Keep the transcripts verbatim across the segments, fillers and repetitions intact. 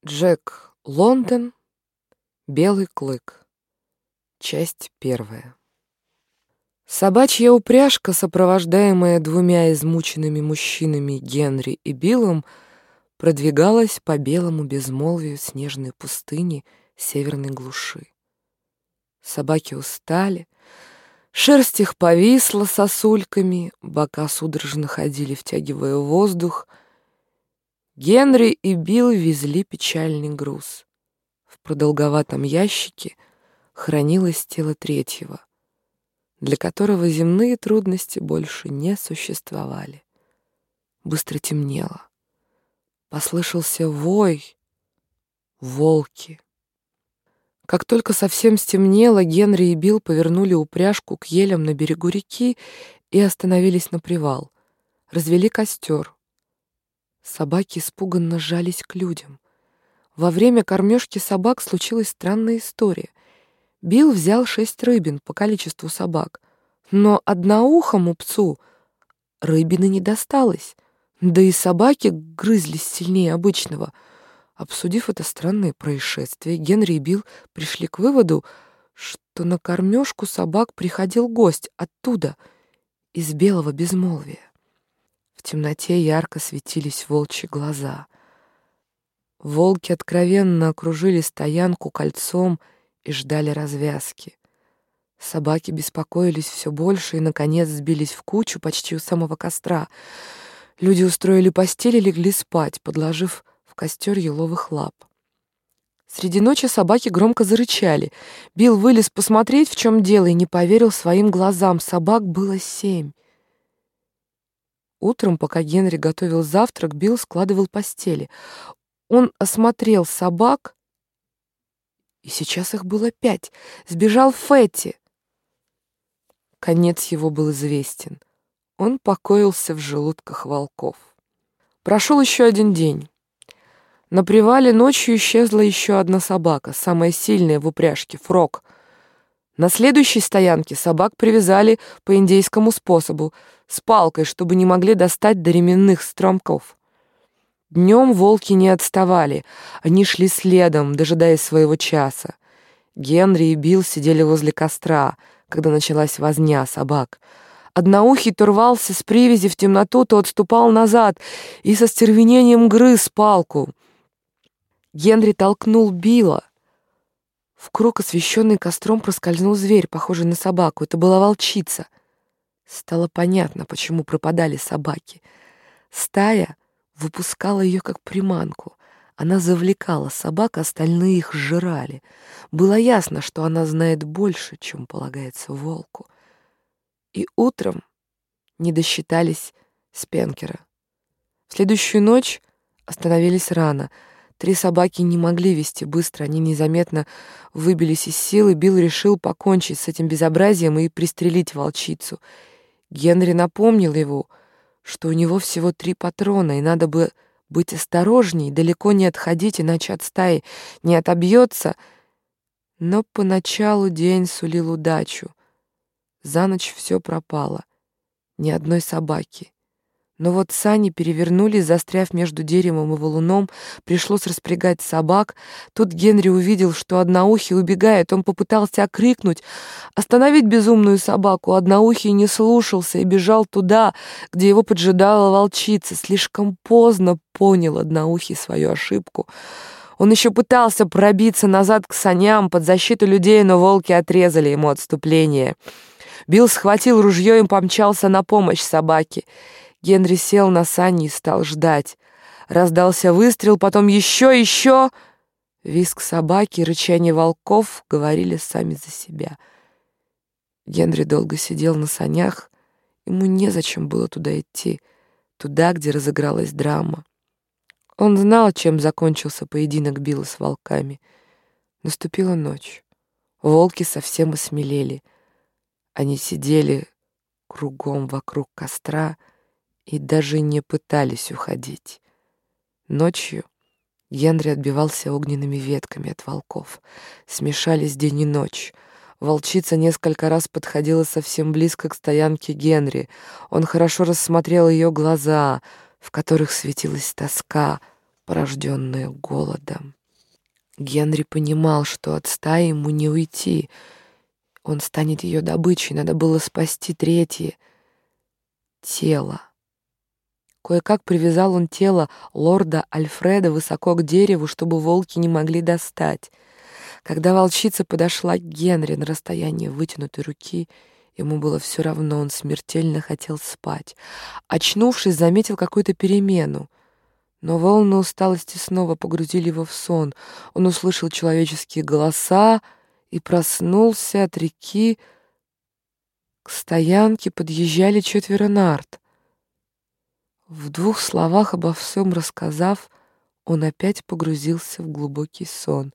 Джек Лондон. Белый клык. Часть первая. Собачья упряжка, сопровождаемая двумя измученными мужчинами Генри и Биллом, продвигалась по белому безмолвию снежной пустыни северной глуши. Собаки устали, шерсть их повисла сосульками, бока судорожно ходили, втягивая воздух. Генри и Билл везли печальный груз. В продолговатом ящике хранилось тело третьего, для которого земные трудности больше не существовали. Быстро темнело. Послышался вой. Волки. Как только совсем стемнело, Генри и Билл повернули упряжку к елям на берегу реки и остановились на привал. Развели костер. Собаки испуганно сжались к людям. Во время кормежки собак случилась странная история. Билл взял шесть рыбин по количеству собак, но одноухому псу рыбины не досталось, да и собаки грызлись сильнее обычного. Обсудив это странное происшествие, Генри и Билл пришли к выводу, что на кормежку собак приходил гость оттуда, из белого безмолвия. В темноте ярко светились волчьи глаза. Волки откровенно окружили стоянку кольцом и ждали развязки. Собаки беспокоились все больше и, наконец, сбились в кучу почти у самого костра. Люди устроили постель и легли спать, подложив в костер еловых лап. Среди ночи собаки громко зарычали. Билл вылез посмотреть, в чем дело, и не поверил своим глазам. Собак было семь. Утром, пока Генри готовил завтрак, Билл складывал постели. Он осмотрел собак, и сейчас их было пять. Сбежал Фетти. Конец его был известен. Он покоился в желудках волков. Прошел еще один день. На привале ночью исчезла еще одна собака, самая сильная в упряжке, Фрог. На следующей стоянке собак привязали по индейскому способу, с палкой, чтобы не могли достать до ременных стромков. Днем волки не отставали, они шли следом, дожидаясь своего часа. Генри и Билл сидели возле костра, когда началась возня собак. Одноухий то рвался с привязи в темноту, то отступал назад и со стервенением грыз палку. Генри толкнул Билла. В круг, освещенный костром, проскользнул зверь, похожий на собаку. Это была волчица. Стало понятно, почему пропадали собаки. Стая выпускала ее как приманку. Она завлекала собак, остальные их сжирали. Было ясно, что она знает больше, чем полагается волку. И утром не досчитались Спенкера. В следующую ночь остановились рано. Три собаки не могли вести быстро, они незаметно выбились из сил, и Билл решил покончить с этим безобразием и пристрелить волчицу. Генри напомнил его, что у него всего три патрона, и надо бы быть осторожней, далеко не отходить, иначе от стаи не отобьется. Но поначалу день сулил удачу. За ночь все пропало. Ни одной собаки. Но вот сани перевернулись, застряв между деревом и валуном, пришлось распрягать собак. Тут Генри увидел, что одноухий убегает. Он попытался окрикнуть, остановить безумную собаку. Одноухий не слушался и бежал туда, где его поджидала волчица. Слишком поздно понял одноухий свою ошибку. Он еще пытался пробиться назад к саням под защиту людей, но волки отрезали ему отступление. Билл схватил ружье и помчался на помощь собаке. Генри сел на сани и стал ждать. Раздался выстрел, потом еще, еще. Визг собаки и рычание волков говорили сами за себя. Генри долго сидел на санях. Ему незачем было туда идти, туда, где разыгралась драма. Он знал, чем закончился поединок Билла с волками. Наступила ночь. Волки совсем осмелели. Они сидели кругом вокруг костра и даже не пытались уходить. Ночью Генри отбивался огненными ветками от волков. Смешались день и ночь. Волчица несколько раз подходила совсем близко к стоянке Генри. Он хорошо рассмотрел ее глаза, в которых светилась тоска порожденное голодом. Генри понимал, что от стаи ему не уйти. Он станет ее добычей, надо было спасти третье тело. Кое-как привязал он тело лорда Альфреда высоко к дереву, чтобы волки не могли достать. Когда волчица подошла к Генри на расстояние вытянутой руки, ему было все равно, он смертельно хотел спать. Очнувшись, заметил какую-то перемену. Но волны усталости снова погрузили его в сон. Он услышал человеческие голоса и проснулся от реки. К стоянке подъезжали четверо нарт. В двух словах обо всем рассказав, он опять погрузился в глубокий сон.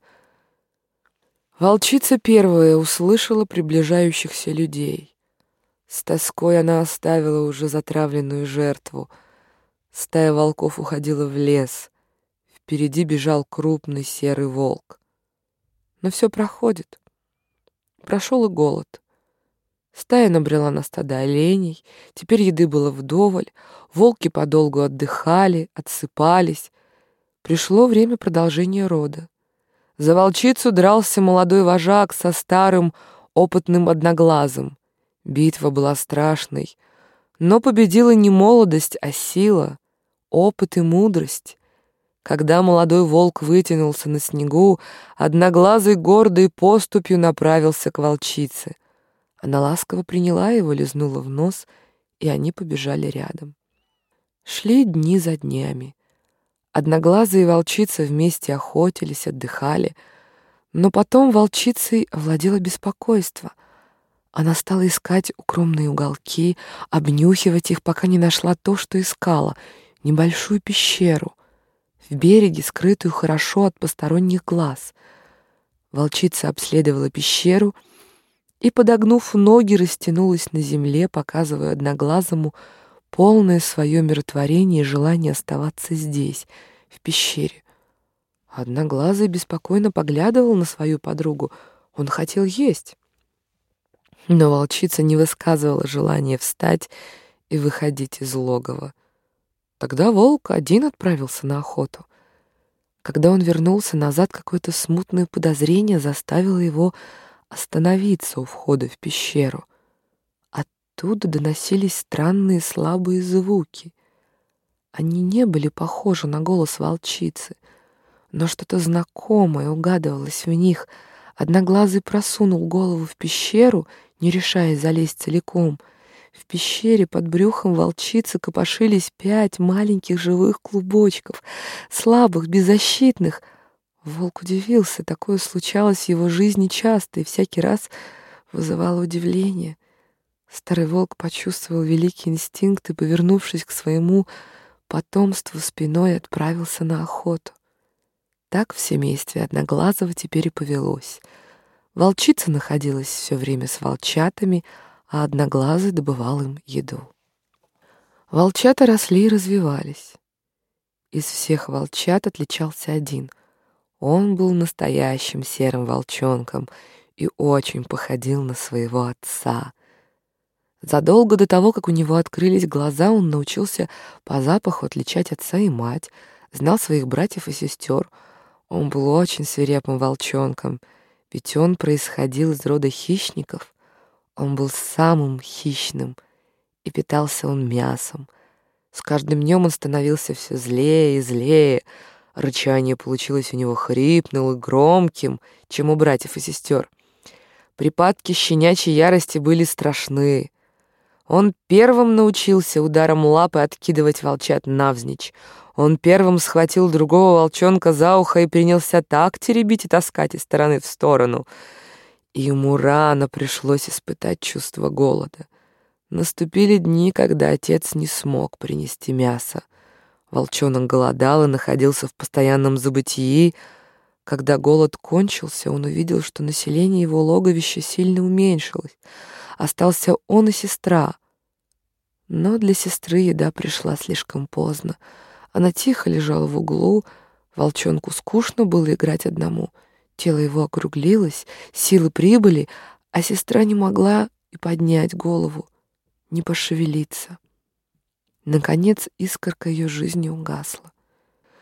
Волчица первая услышала приближающихся людей. С тоской она оставила уже затравленную жертву. Стая волков уходила в лес. Впереди бежал крупный серый волк. Но все проходит. Прошел и голод. Стая набрела на стадо оленей, теперь еды было вдоволь, волки подолгу отдыхали, отсыпались. Пришло время продолжения рода. За волчицу дрался молодой вожак со старым опытным одноглазым. Битва была страшной, но победила не молодость, а сила, опыт и мудрость. Когда молодой волк вытянулся на снегу, одноглазый гордой поступью направился к волчице. Она ласково приняла его, лизнула в нос, и они побежали рядом. Шли дни за днями. Одноглазые и волчица вместе охотились, отдыхали. Но потом волчицей овладело беспокойство. Она стала искать укромные уголки, обнюхивать их, пока не нашла то, что искала — небольшую пещеру, в береге, скрытую хорошо от посторонних глаз. Волчица обследовала пещеру и, подогнув ноги, растянулась на земле, показывая одноглазому полное свое умиротворение и желание оставаться здесь, в пещере. Одноглазый беспокойно поглядывал на свою подругу. Он хотел есть. Но волчица не высказывала желания встать и выходить из логова. Тогда волк один отправился на охоту. Когда он вернулся назад, какое-то смутное подозрение заставило его остановиться у входа в пещеру. Оттуда доносились странные слабые звуки. Они не были похожи на голос волчицы, но что-то знакомое угадывалось в них. Одноглазый просунул голову в пещеру, не решаясь залезть целиком. В пещере под брюхом волчицы копошились пять маленьких живых клубочков, слабых, беззащитных. Волк удивился, такое случалось в его жизни часто и всякий раз вызывало удивление. Старый волк почувствовал великий инстинкт и, повернувшись к своему потомству спиной, отправился на охоту. Так в семействе Одноглазого теперь и повелось. Волчица находилась все время с волчатами, а Одноглазый добывал им еду. Волчата росли и развивались. Из всех волчат отличался один. Он был настоящим серым волчонком и очень походил на своего отца. Задолго до того, как у него открылись глаза, он научился по запаху отличать отца и мать, знал своих братьев и сестер. Он был очень свирепым волчонком, ведь он происходил из рода хищников. Он был самым хищным, и питался он мясом. С каждым днем он становился все злее и злее. Рычание получилось у него хрипным и громким, чем у братьев и сестер. Припадки щенячьей ярости были страшны. Он первым научился ударом лапы откидывать волчат навзничь. Он первым схватил другого волчонка за ухо и принялся так теребить и таскать из стороны в сторону. И ему рано пришлось испытать чувство голода. Наступили дни, когда отец не смог принести мясо. Волчонок голодал и находился в постоянном забытии. Когда голод кончился, он увидел, что население его логовища сильно уменьшилось. Остался он и сестра. Но для сестры еда пришла слишком поздно. Она тихо лежала в углу. Волчонку скучно было играть одному. Тело его округлилось, силы прибыли, а сестра не могла и поднять голову, не пошевелиться. Наконец искорка ее жизни угасла.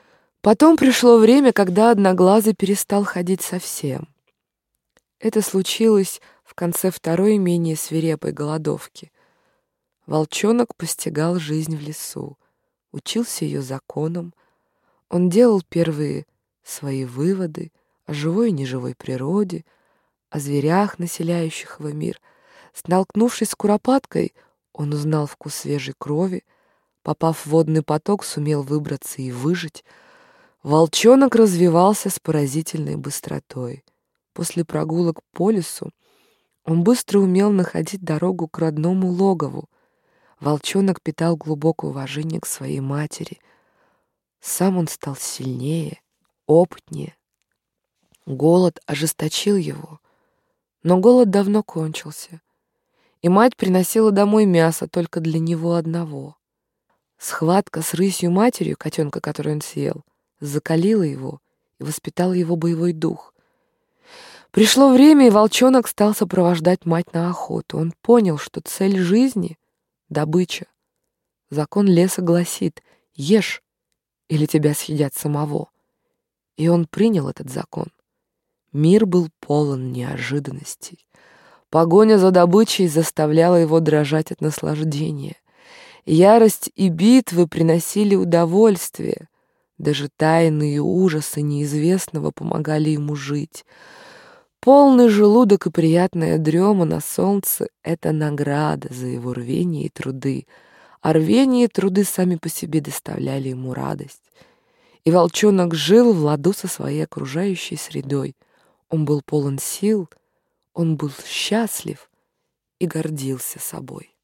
Потом пришло время, когда Одноглазый перестал ходить совсем. Это случилось в конце второй, менее свирепой голодовки. Волчонок постигал жизнь в лесу, учился ее законам. Он делал первые свои выводы о живой и неживой природе, о зверях, населяющих его мир. Столкнувшись с куропаткой, он узнал вкус свежей крови, попав в водный поток, сумел выбраться и выжить. Волчонок развивался с поразительной быстротой. После прогулок по лесу он быстро умел находить дорогу к родному логову. Волчонок питал глубокое уважение к своей матери. Сам он стал сильнее, опытнее. Голод ожесточил его, но голод давно кончился, и мать приносила домой мясо только для него одного. Схватка с рысью-матерью, котенка, который он съел, закалила его и воспитала его боевой дух. Пришло время, и волчонок стал сопровождать мать на охоту. Он понял, что цель жизни — добыча. Закон леса гласит: ешь, или тебя съедят самого. И он принял этот закон. Мир был полон неожиданностей. Погоня за добычей заставляла его дрожать от наслаждения. Ярость и битвы приносили удовольствие. Даже тайны и ужасы неизвестного помогали ему жить. Полный желудок и приятная дрема на солнце — это награда за его рвение и труды, а рвение и труды сами по себе доставляли ему радость. И волчонок жил в ладу со своей окружающей средой. Он был полон сил, он был счастлив и гордился собой.